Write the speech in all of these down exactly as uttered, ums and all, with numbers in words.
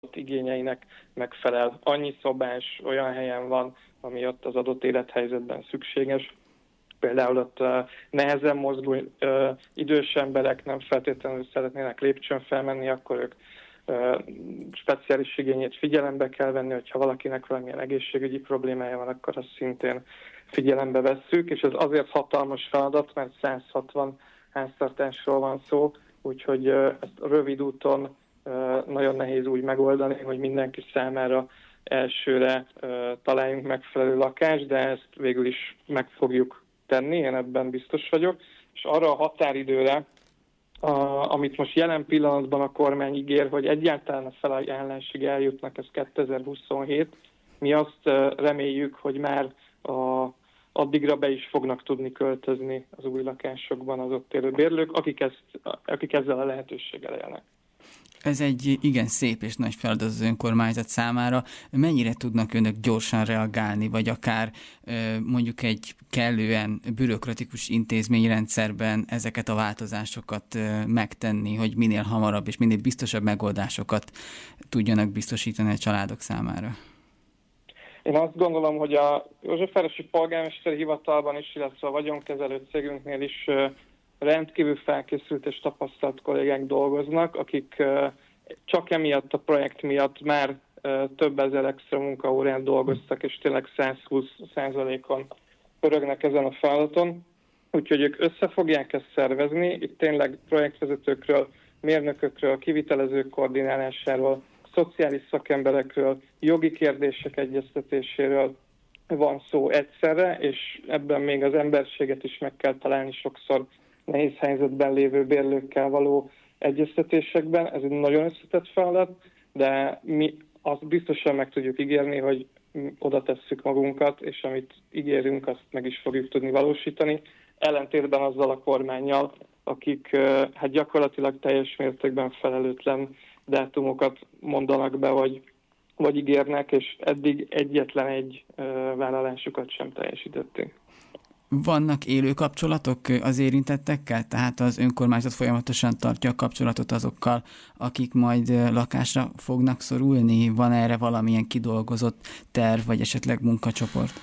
igényeinek megfelel. Annyi szobás olyan helyen van, ami ott az adott élethelyzetben szükséges. Például ott uh, nehezen mozgó uh, idős emberek nem feltétlenül szeretnének lépcsőn felmenni, akkor ők uh, speciális igényét figyelembe kell venni, hogyha valakinek valamilyen egészségügyi problémája van, akkor azt szintén figyelembe vesszük, és ez azért hatalmas feladat, mert száz hatvan háztartásról van szó, úgyhogy uh, ezt rövid úton uh, nagyon nehéz úgy megoldani, hogy mindenki számára elsőre uh, találjunk megfelelő lakást, de ezt végül is meg fogjuk tenni, én ebben biztos vagyok, és arra a határidőre, a, amit most jelen pillanatban a kormány ígér, hogy egyáltalán a felajánlásig eljutnak, ez kétezer-huszonhét, mi azt uh, reméljük, hogy már a, addigra be is fognak tudni költözni az új lakásokban az ott élő bérlők, akik, ezt, akik ezzel a lehetőséggel élnek. Ez egy igen szép és nagy feladat az önkormányzat számára. Mennyire tudnak önök gyorsan reagálni, vagy akár mondjuk egy kellően bürokratikus intézményrendszerben ezeket a változásokat megtenni, hogy minél hamarabb és minél biztosabb megoldásokat tudjanak biztosítani a családok számára? Én azt gondolom, hogy a Józsefvárosi Polgármesteri Hivatalban is, illetve a vagyonkezelő cégünknél is rendkívül felkészült és tapasztalt kollégák dolgoznak, akik csak emiatt a projekt miatt már több ezer extra munkaórán dolgoztak, és tényleg száz húsz százalékon pörögnek ezen a feladaton. Úgyhogy ők össze fogják ezt szervezni. Itt tényleg projektvezetőkről, mérnökökről, kivitelezők koordinálásáról, szociális szakemberekről, jogi kérdések egyeztetéséről van szó egyszerre, és ebben még az emberséget is meg kell találni sokszor nehéz helyzetben lévő bérlőkkel való egyeztetésekben. Ez egy nagyon összetett feladat, de mi azt biztosan meg tudjuk ígérni, hogy oda tesszük magunkat, és amit ígérünk, azt meg is fogjuk tudni valósítani. Ellentétben azzal a kormánnyal, akik hát gyakorlatilag teljes mértékben felelőtlen dátumokat mondanak be, vagy, vagy ígérnek, és eddig egyetlen egy vállalásukat sem teljesítették. Vannak élő kapcsolatok az érintettekkel? Tehát az önkormányzat folyamatosan tartja a kapcsolatot azokkal, akik majd lakásra fognak szorulni? Van erre valamilyen kidolgozott terv, vagy esetleg munkacsoport?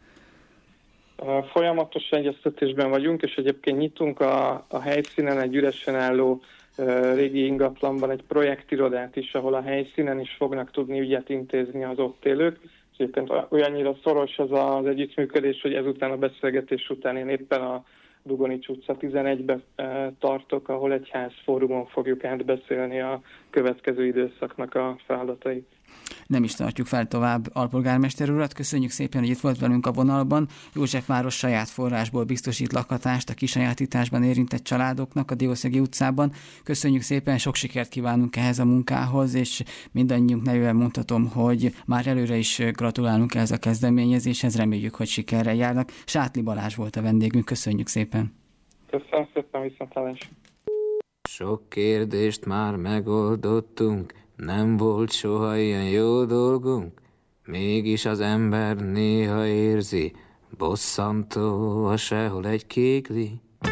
Folyamatos egyeztetésben vagyunk, és egyébként nyitunk a, a helyszínen egy üresen álló uh, régi ingatlanban egy projektirodát is, ahol a helyszínen is fognak tudni ügyet intézni az ott élők. Egyébként olyannyira szoros az az együttműködés, hogy ezután a beszélgetés után én éppen a Dugonics utca tizenegybe tartok, ahol egy házfórumon fogjuk átbeszélni a következő időszaknak a feladatait. Nem is tartjuk fel tovább alpolgármester urat. Köszönjük szépen, hogy itt volt velünk a vonalban. Józsefváros saját forrásból biztosít lakhatást a kisajátításban érintett családoknak a Diószegi utcában. Köszönjük szépen, sok sikert kívánunk ehhez a munkához, és mindannyiunk nevében mondhatom, hogy már előre is gratulálunk ehhez a kezdeményezéshez, reméljük, hogy sikerrel járnak. Sátli Balázs volt a vendégünk, köszönjük szépen. Köszönöm szépen, viszontlátásra. Sok kérdést már megoldottunk, nem volt soha ilyen jó dolgunk, mégis az ember néha érzi, bosszantó a sehol egy kégli.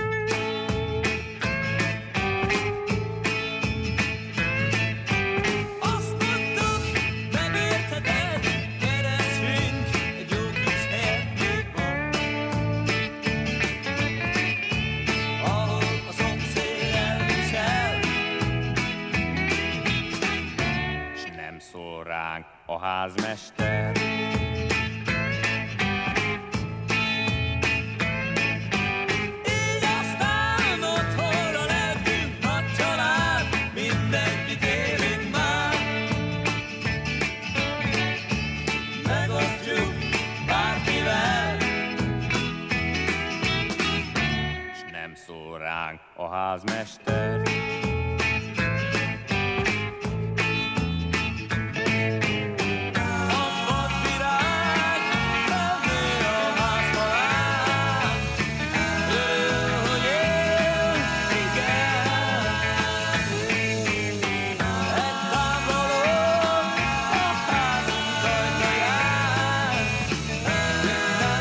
A házmester. Így aztán otthonra lettünk nagy család, mindenkit érünk már. Megosztjuk bárkivel, s nem szól ránk a házmester.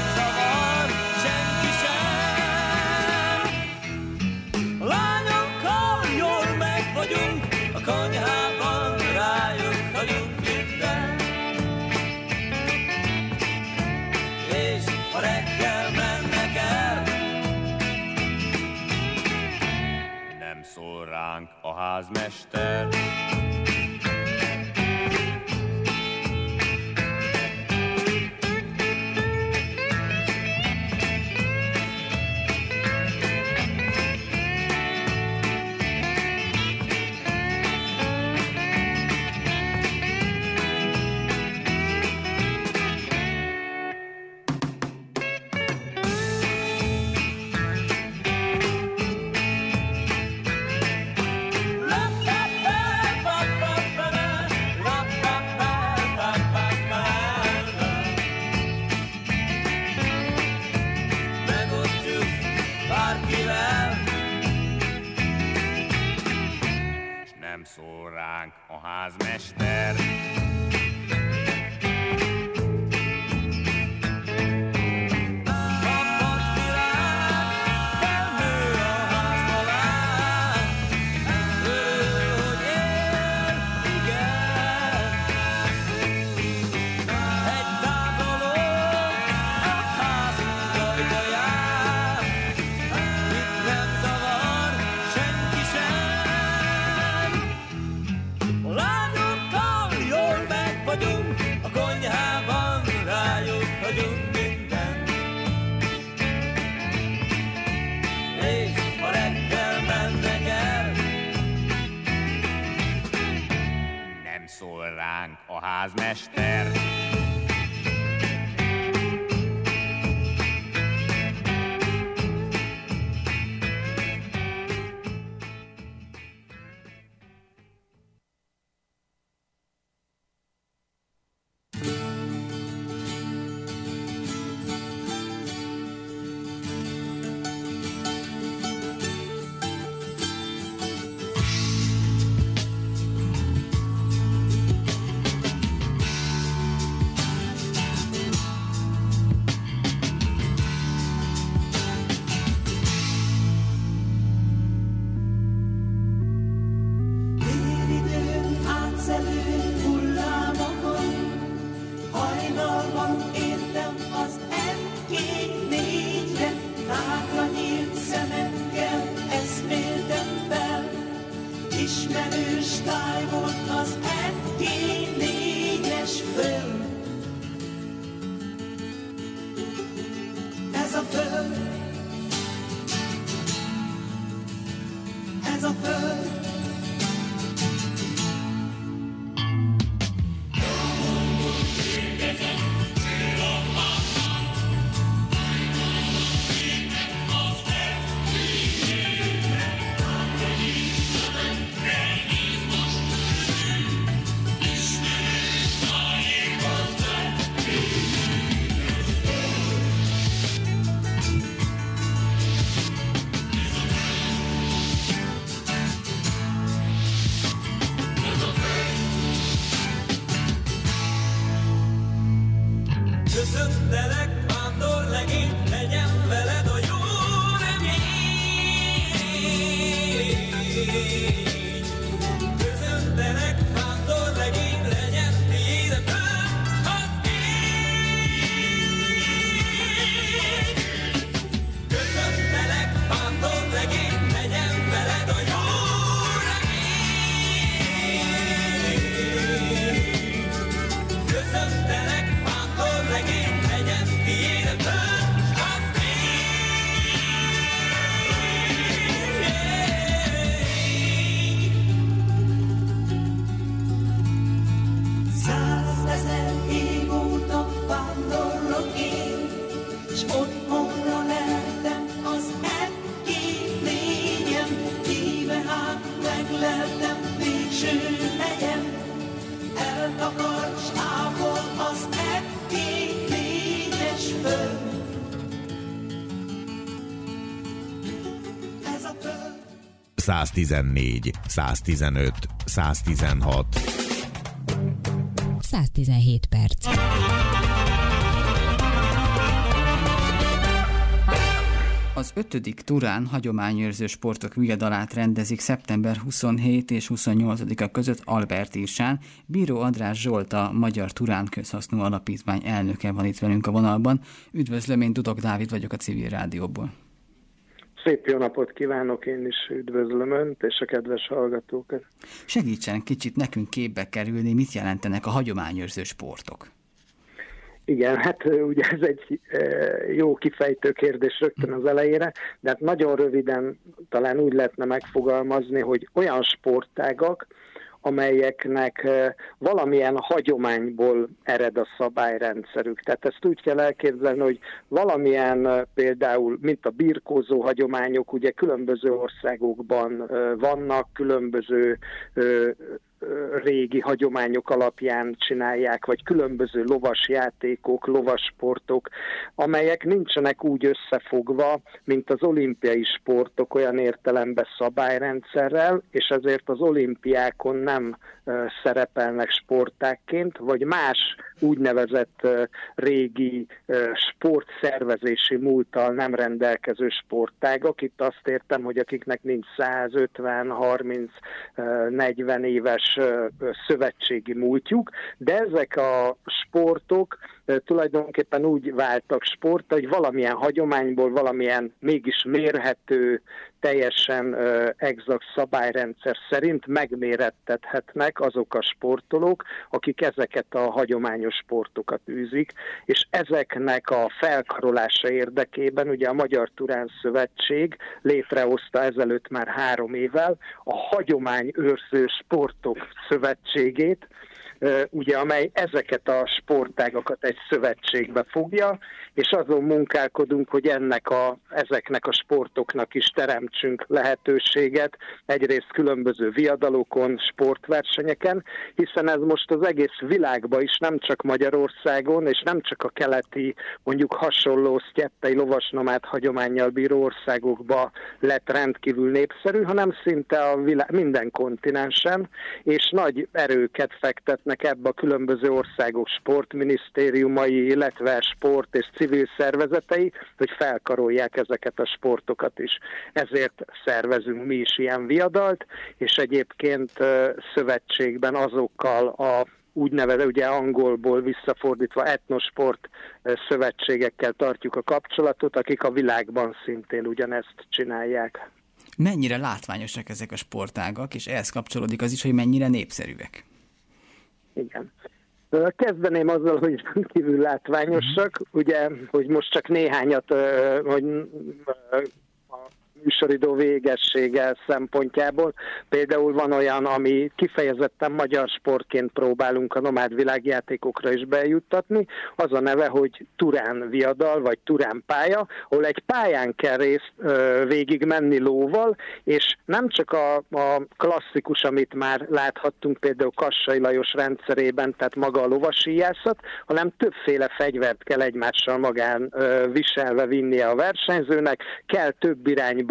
Lányokkal házmester. Szól ránk a házmester. Szól ránk a házmester. száztizennégy, száztizenöt, száztizenhat. száztizenhét perc. Az ötödik Turán hagyományőrző sportok viadalát rendezik szeptember huszonhetedike és huszonnyolcadika között Albertírsán. Bíró András Zsolt, a Magyar Turán Közhasznú Alapítvány elnöke van itt velünk a vonalban. Üdvözlöm, én Dudok Dávid vagyok a Civil Rádióból. Szép jó napot kívánok, én is üdvözlöm Önt és a kedves hallgatókat. Segítsen kicsit nekünk képbe kerülni, mit jelentenek a hagyományőrző sportok? Igen, hát ugye ez egy jó kifejtő kérdés rögtön az elejére, de hát nagyon röviden talán úgy lehetne megfogalmazni, hogy olyan sportágak, amelyeknek valamilyen hagyományból ered a szabályrendszerük. Tehát ezt úgy kell elképzelni, hogy valamilyen például, mint a birkózó hagyományok, ugye különböző országokban vannak, különböző régi hagyományok alapján csinálják, vagy különböző lovasjátékok, lovassportok, amelyek nincsenek úgy összefogva, mint az olimpiai sportok olyan értelemben szabályrendszerrel, és ezért az olimpiákon nem uh, szerepelnek sportákként, vagy más úgynevezett uh, régi uh, sportszervezési múlttal nem rendelkező sportágak. Itt azt értem, hogy akiknek nincs száz ötven, harminc, negyven éves szövetségi múltjuk, de ezek a sportok tulajdonképpen úgy váltak sport, hogy valamilyen hagyományból, valamilyen mégis mérhető, teljesen exakt szabályrendszer szerint megmérettethetnek azok a sportolók, akik ezeket a hagyományos sportokat űzik, és ezeknek a felkarolása érdekében ugye a Magyar Turán Szövetség létrehozta ezelőtt már három évvel a Hagyományőrző Sportok Szövetségét, ugye, amely ezeket a sportágakat egy szövetségbe fogja, és azon munkálkodunk, hogy ennek a, ezeknek a sportoknak is teremtsünk lehetőséget, egyrészt különböző viadalokon, sportversenyeken, hiszen ez most az egész világban is, nem csak Magyarországon, és nem csak a keleti, mondjuk hasonló sztyeppei lovasnomád hagyománnyal bíró országokban lett rendkívül népszerű, hanem szinte a világ, minden kontinensen, és nagy erőket fektetnek ebbe a különböző országok sportminisztériumai, illetve sport és civil szervezetei, hogy felkarolják ezeket a sportokat is. Ezért szervezünk mi is ilyen viadalt, és egyébként szövetségben azokkal a úgynevezett, ugye angolból visszafordítva etnosport szövetségekkel tartjuk a kapcsolatot, akik a világban szintén ugyanezt csinálják. Mennyire látványosak ezek a sportágak, és ehhez kapcsolódik az is, hogy mennyire népszerűek? Igen. Kezdeném azzal, hogy rendkívül látványosak, ugye, hogy most csak néhányat, hogy a műsoridő végessége szempontjából. Például van olyan, ami kifejezetten magyar sportként próbálunk a nomád világjátékokra is bejuttatni, az a neve, hogy Turán viadal, vagy Turán pálya, ahol egy pályán kell részt ö, végig menni lóval, és nem csak a, a klasszikus, amit már láthattunk például Kassai Lajos rendszerében, tehát maga a lovasíjászat, hanem többféle fegyvert kell egymással magán ö, viselve vinnie a versenyzőnek, kell több irányba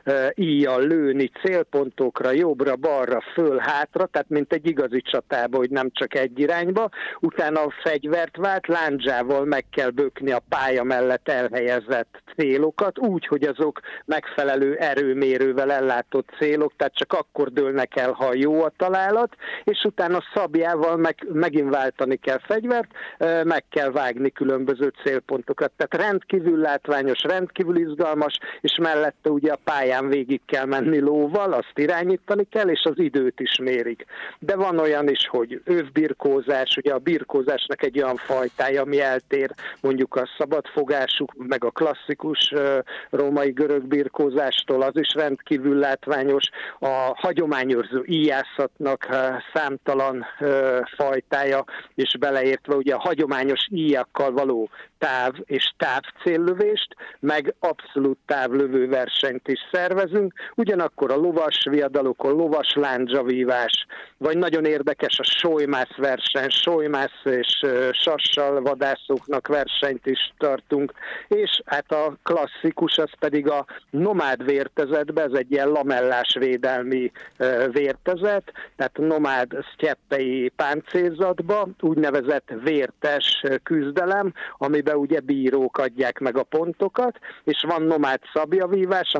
íjjal lőni célpontokra, jobbra, balra, föl, hátra, tehát mint egy igazi csatába, hogy nem csak egy irányba. Utána a fegyvert vált, lándzsával meg kell bökni a pálya mellett elhelyezett célokat, úgy, hogy azok megfelelő erőmérővel ellátott célok, tehát csak akkor dőlnek el, ha jó a találat, és utána szabjával meg, megint váltani kell fegyvert, meg kell vágni különböző célpontokat. Tehát rendkívül látványos, rendkívül izgalmas, és mellette ugye a pályán végig kell menni lóval, azt irányítani kell, és az időt is mérik. De van olyan is, hogy övbirkózás, ugye a birkózásnak egy olyan fajtája, ami eltér mondjuk a szabadfogásuk, meg a klasszikus uh, római görög birkózástól, az is rendkívül látványos. A hagyományőrző íjászatnak uh, számtalan uh, fajtája, és beleértve ugye a hagyományos íjakkal való táv és távcéllövést, meg abszolút távlövő versenyt is szervezünk, ugyanakkor a lovas viadalokon lovas lándzsavívás, vagy nagyon érdekes a solymász verseny, solymász és uh, sassal vadászóknak versenyt is tartunk, és hát a klasszikus az pedig a nomád vértezetbe, ez egy ilyen lamellás védelmi uh, vértezet, tehát nomád sztyeppei páncélzatba, úgynevezett vértes küzdelem, amiben ugye bírók adják meg a pontokat, és van nomád szabjavívás, ami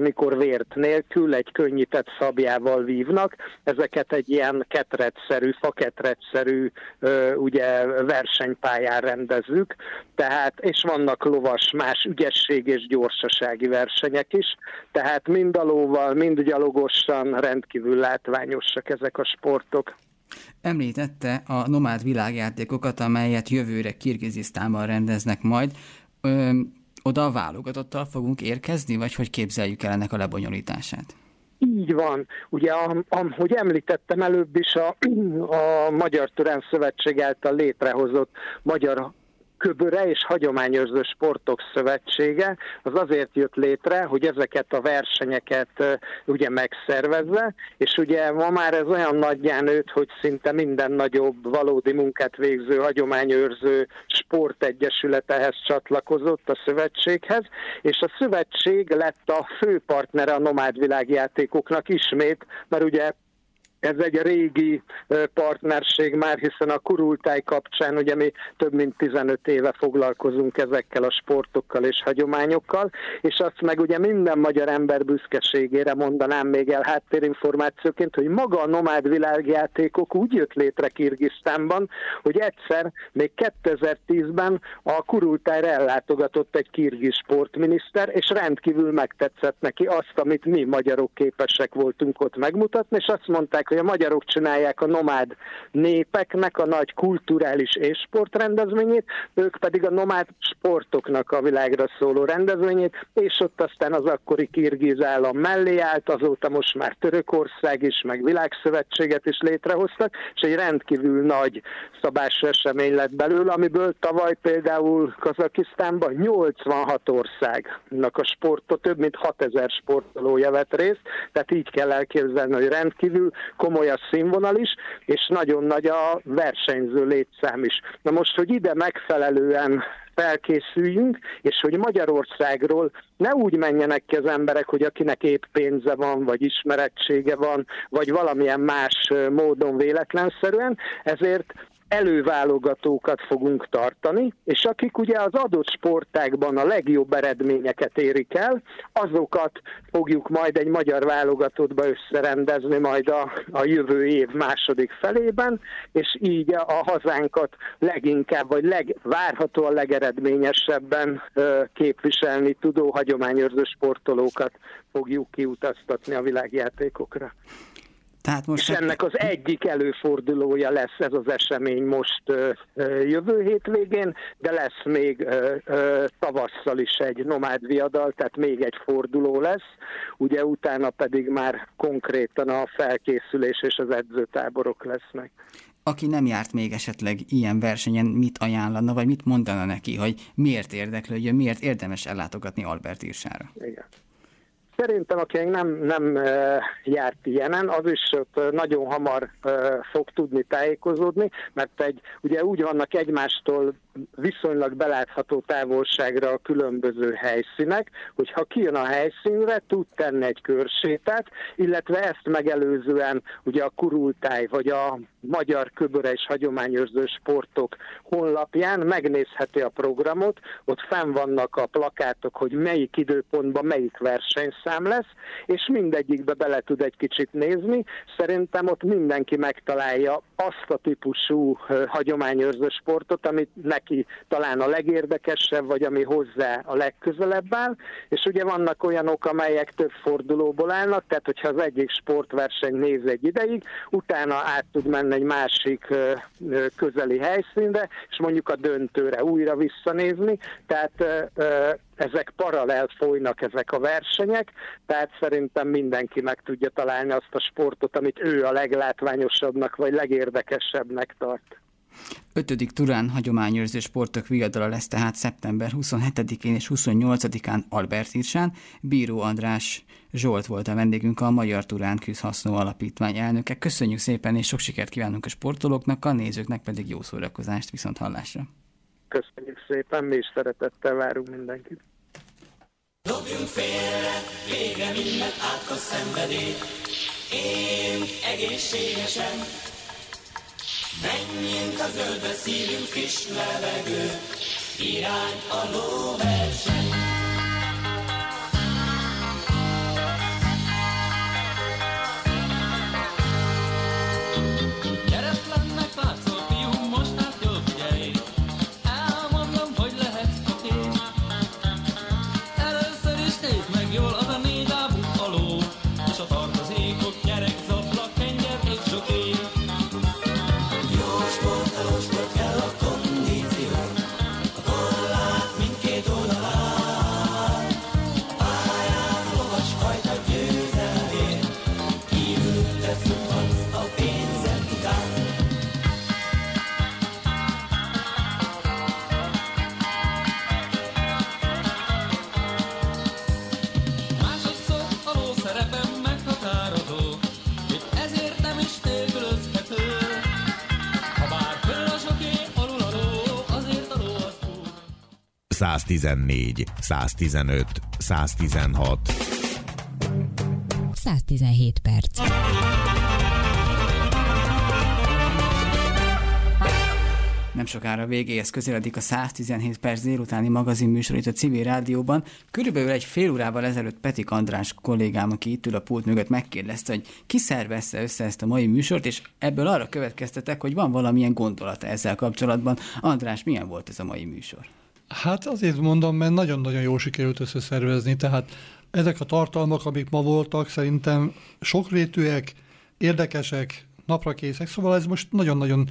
amikor vért nélkül egy könnyített szabjával vívnak. Ezeket egy ilyen ketrecszerű, faketrecszerű ugye versenypályán rendezzük. Tehát, és vannak lovas más ügyesség és gyorsasági versenyek is. Tehát mind a lóval, mind gyalogosan rendkívül látványosak ezek a sportok. Említette a nomád világjátékokat, amelyet jövőre Kirgizisztánban rendeznek majd. Ö, oda a válogatottal fogunk érkezni, vagy hogy képzeljük el ennek a lebonyolítását? Így van. Ugye, ahogy említettem előbb is, a, a Magyar Turán Szövetség által létrehozott Magyar Köböre és Hagyományőrző Sportok Szövetsége az azért jött létre, hogy ezeket a versenyeket ugye megszervezze, és ugye ma már ez olyan nagyján nőtt, hogy szinte minden nagyobb valódi munkát végző hagyományőrző sportegyesület ehhez csatlakozott a szövetséghez, és a szövetség lett a főpartnere a nomád világjátékoknak ismét, mert ugye ez egy régi partnerség már, hiszen a kurultáj kapcsán ugye mi több mint tizenöt éve foglalkozunk ezekkel a sportokkal és hagyományokkal, és azt meg ugye minden magyar ember büszkeségére mondanám még el háttérinformációként, hogy maga a nomád világjátékok úgy jött létre Kirgisztánban, hogy egyszer még kétezer-tízben a kurultájra ellátogatott egy kirgiz sportminiszter, és rendkívül megtetszett neki azt, amit mi magyarok képesek voltunk ott megmutatni, és azt mondták, hogy a magyarok csinálják a nomád népeknek a nagy kulturális és sportrendezvényét, ők pedig a nomád sportoknak a világra szóló rendezvényét, és ott aztán az akkori kirgiz állam mellé állt, azóta most már Törökország is, meg világszövetséget is létrehoztak, és egy rendkívül nagy szabású esemény lett belőle, amiből tavaly például Kazakisztánban nyolcvanhat országnak a sportot, több mint hatezer sportolója vett részt, tehát így kell elképzelni, hogy rendkívül komoly a színvonal is, és nagyon nagy a versenyző létszám is. Na most, hogy ide megfelelően felkészüljünk, és hogy Magyarországról ne úgy menjenek ki az emberek, hogy akinek épp pénze van, vagy ismerettsége van, vagy valamilyen más módon véletlenszerűen, ezért előválogatókat fogunk tartani, és akik ugye az adott sportágban a legjobb eredményeket érik el, azokat fogjuk majd egy magyar válogatottba összerendezni majd a, a jövő év második felében, és így a, a hazánkat leginkább, vagy leg, várhatóan legeredményesebben ö, képviselni tudó hagyományőrző sportolókat fogjuk kiutaztatni a világjátékokra. Tehát most és ennek az egyik előfordulója lesz ez az esemény most ö, ö, jövő hétvégén, de lesz még ö, ö, tavasszal is egy nomád viadal, tehát még egy forduló lesz, ugye utána pedig már konkrétan a felkészülés és az edzőtáborok lesznek. Aki nem járt még esetleg ilyen versenyen, mit ajánlana, vagy mit mondana neki, hogy miért érdeklődjön, miért érdemes ellátogatni Albertírsára? Igen. Szerintem, aki nem, nem uh, járt ilyenen, az is uh, nagyon hamar uh, fog tudni tájékozódni, mert egy, ugye úgy vannak egymástól viszonylag belátható távolságra a különböző helyszínek, hogy ha kijön a helyszínre, tud tenni egy körsétát, illetve ezt megelőzően ugye a kurultáj vagy a Magyar Köböre és Hagyományőrző Sportok honlapján megnézheti a programot, ott fenn vannak a plakátok, hogy melyik időpontban melyik versenyszám lesz, és mindegyikbe bele tud egy kicsit nézni. Szerintem ott mindenki megtalálja azt a típusú hagyományőrző sportot, amit neki talán a legérdekesebb, vagy ami hozzá a legközelebb áll, és ugye vannak olyanok, amelyek több fordulóból állnak, tehát hogyha az egyik sportverseny néz egy ideig, utána át tud menni egy másik közeli helyszínre, és mondjuk a döntőre újra visszanézni, tehát ezek paralel folynak ezek a versenyek, tehát szerintem mindenki meg tudja találni azt a sportot, amit ő a leglátványosabbnak vagy legérdekesebbnek tart. ötödik Turán hagyományőrző sportok viadala lesz tehát szeptember huszonhetedikén és huszonnyolcadikán Albertírsán. Bíró András Zsolt volt a vendégünk, a Magyar Turán Közhasznú Alapítvány elnöke. Köszönjük szépen, és sok sikert kívánunk a sportolóknak, a nézőknek pedig jó szórakozást, viszont hallásra. Köszönjük szépen, mi is szeretettel várunk mindenkit. Dobjunk félre, vége mindent átkos szenvedély, éljünk egészségesen, menjünk a zöldbe, szívünk friss levegő, irány a lóverseny. száz tizennégy, száz tizenöt, száz tizenhat. száz tizenhét perc. Nem sokára végéhez közeledik a száz tizenhét perc délutáni magazinműsor itt a Civil Rádióban. Körülbelül egy fél órával ezelőtt Petik András kollégám, aki itt ül a pult mögött, megkérdezte, hogy ki szervezte össze ezt a mai műsort, és ebből arra következtetek, hogy van valamilyen gondolata ezzel kapcsolatban. András, milyen volt ez a mai műsor? Hát azért mondom, mert nagyon-nagyon jól sikerült összeszervezni, tehát ezek a tartalmak, amik ma voltak, szerintem sokrétűek, érdekesek, naprakészek, szóval ez most nagyon-nagyon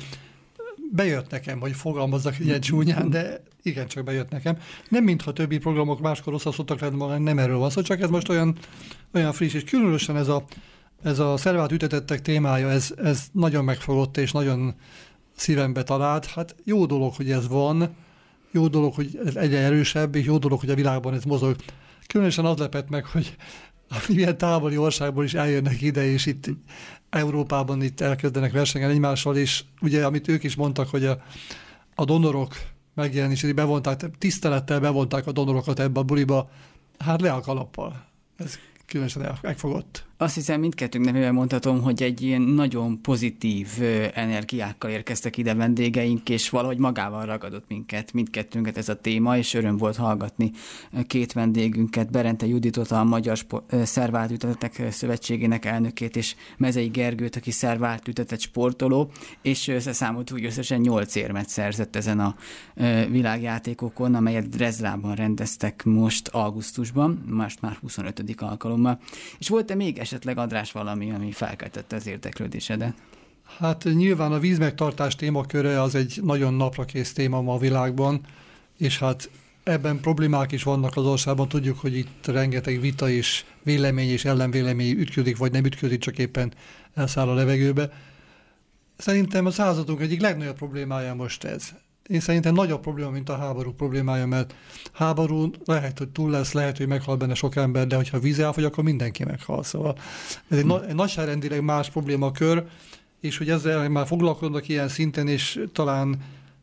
bejött nekem, hogy fogalmazzak ilyen csúnyán, de igencsak bejött nekem. Nem mintha többi programok máskor osztasztottak lenni, nem erről van szó, csak ez most olyan, olyan friss, és különösen ez a, ez a szervát ütetettek témája, ez, ez nagyon megfogott, és nagyon szívembe talált. Hát jó dolog, hogy ez van, jó dolog, hogy ez egyre erősebb, és jó dolog, hogy a világban ez mozog. Különösen az lepett meg, hogy milyen távoli országból is eljönnek ide, és itt Európában itt elkezdenek versengelni egymással, és ugye, amit ők is mondtak, hogy a, a donorok megjelenését bevonták, tisztelettel bevonták a donorokat ebbe a buliba, hát le a kalappal. Ez különösen megfogott. Azt hiszem, mindkettőnk nevében mondhatom, hogy egy ilyen nagyon pozitív energiákkal érkeztek ide vendégeink, és valahogy magával ragadott minket, mindkettőnket ez a téma, és öröm volt hallgatni két vendégünket, Berente Juditot, a Magyar Sport, Szervált Ütetek Szövetségének elnökét, és Mezei Gergőt, aki szervált ütetett sportoló, és összeszámolt úgy összesen nyolc érmet szerzett ezen a világjátékokon, amelyet Dresdában rendeztek most augusztusban, most már huszonötödik alkalommal. És volt-e még esetleg, András, valami, ami felkeltette az érdeklődésedet? Hát nyilván a vízmegtartás témaköre az egy nagyon naprakész téma ma a világban, és hát ebben problémák is vannak az országban. Tudjuk, hogy itt rengeteg vita és vélemény és ellenvélemény ütködik, vagy nem ütködik, csak éppen elszáll a levegőbe. Szerintem a századunk egyik legnagyobb problémája most ez. Én szerintem nagyobb probléma, mint a háború problémája, mert háború lehet, hogy túl lesz, lehet, hogy meghal benne sok ember, de hogyha víz elfogy, akkor mindenki meghal. Szóval ez egy, hmm. na- egy nagyságrendileg más problémakör, és hogy ezzel már foglalkoznak ilyen szinten, és talán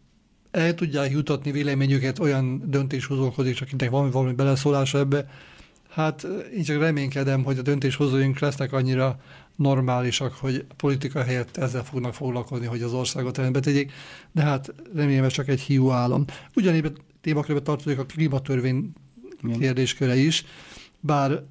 el tudják jutatni véleményüket olyan döntéshozókhoz is, akiknek van valami beleszólása ebbe. Hát én csak reménykedem, hogy a döntéshozóink lesznek annyira normálisak, hogy a politika helyett ezzel fognak foglalkozni, hogy az országot rendbe tegyék, de hát remélem, ez csak egy hiú álom. Ugyanígy témakörbe tartozik a klímatörvény kérdésköre is, bár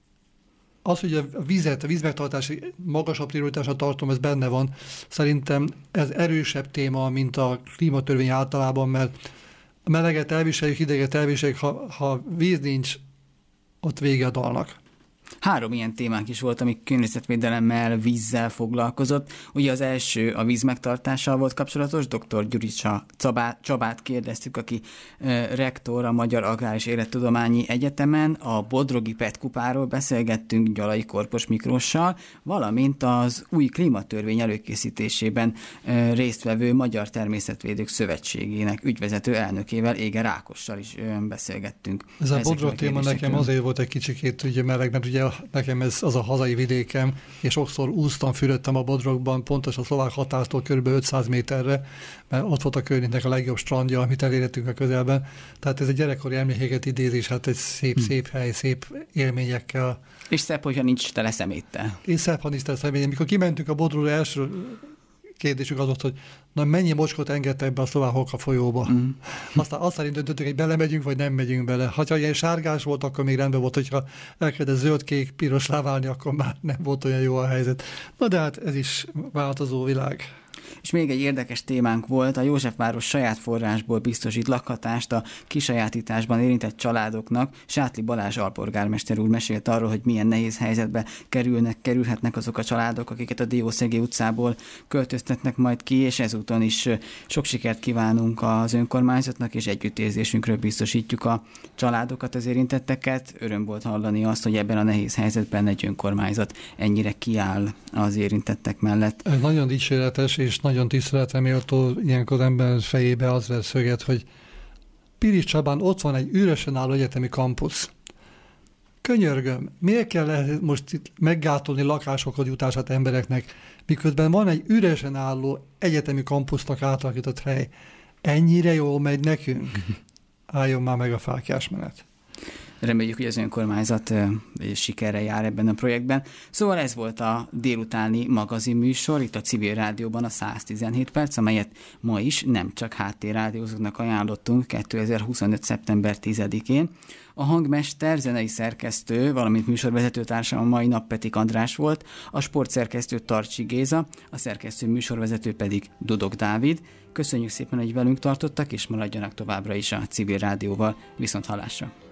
az, hogy a vizet, a vízmegtartási magasabb prioritásra tartom, ez benne van. Szerintem ez erősebb téma, mint a klímatörvény általában, mert a meleget elviseljük, hideget elviseljük, ha, ha víz nincs, ott vége a dalnak. Három ilyen témánk is volt, amik környezetvédelemmel, vízzel foglalkozott. Ugye az első a víz megtartással volt kapcsolatos, dr. Gyuricsa Csabát kérdeztük, aki e, rektor a Magyar Agrár és Élettudományi Egyetemen, a Bodrogi Petkupáról beszélgettünk Gyalai Korpos Miklóssal, valamint az új klímatörvény előkészítésében e, résztvevő Magyar Természetvédők Szövetségének ügyvezető elnökével, Éger Ákossal is e, beszélgettünk. Ez a Bodrog téma nekem azért volt egy kicsikét ugye meleg, mert ugye nekem ez az a hazai vidékem, és sokszor úsztam, fürödtem a Bodrogban, pontos a szlovák határtól kb. ötszáz méterre, mert ott volt a környéknek a legjobb strandja, amit elérhetünk a közelben. Tehát ez egy gyerekkori emlékeket idézés, hát egy szép, hm. szép hely, szép élményekkel. És szebb, hogyha nincs tele szeméttel. És szebb, ha nincs tele szeméttel. Mikor kimentünk a Bodrogról, első kérdésünk az volt, hogy na mennyi mocskot engedte ebbe a szlovák a folyóba. Mm. Aztán azt szerint döntöttünk, hogy belemegyünk, vagy nem megyünk bele. Ha ilyen sárgás volt, akkor még rendben volt, hogyha elkezdett zöld, kék, piros láválni, akkor már nem volt olyan jó a helyzet. Na de hát ez is változó világ. És még egy érdekes témánk volt, a Józsefváros saját forrásból biztosít lakhatást a kisajátításban érintett családoknak. Sátli Balázs alpolgármester úr mesélt arról, hogy milyen nehéz helyzetbe kerülnek, kerülhetnek azok a családok, akiket a Diószegi utcából költöztetnek majd ki, és ezúton is sok sikert kívánunk az önkormányzatnak, és együttérzésünkről biztosítjuk a családokat, az érintetteket. Öröm volt hallani azt, hogy ebben a nehéz helyzetben egy önkormányzat ennyire kiáll az érintettek mellett. Ez nagyon dicséretes, és nagyon tiszteletre méltó, ilyenkor ember fejébe az vesz szöget, hogy Pilis Csabán ott van egy üresen álló egyetemi kampusz. Könyörgöm, miért kell most itt meggátolni lakásokhoz jutását embereknek, miközben van egy üresen álló egyetemi kampusznak átalakított hely. Ennyire jól megy nekünk? álljon már meg a fáklyásmenet. Reméljük, hogy az önkormányzat sikerrel jár ebben a projektben. Szóval ez volt a délutáni magazinműsor itt a Civil Rádióban, a száz tizenhét perc, amelyet ma is nem csak háttérrádiózóknak ajánlottunk kétezer-huszonöt. szeptember tizedikén. A hangmester, zenei szerkesztő, valamint műsorvezetőtársam a mai nap Petik András volt, a sportszerkesztő Tarcsi Géza, a szerkesztő műsorvezető pedig Dudok Dávid. Köszönjük szépen, hogy velünk tartottak, és maradjanak továbbra is a Civil Rádióval. Viszont hallásra!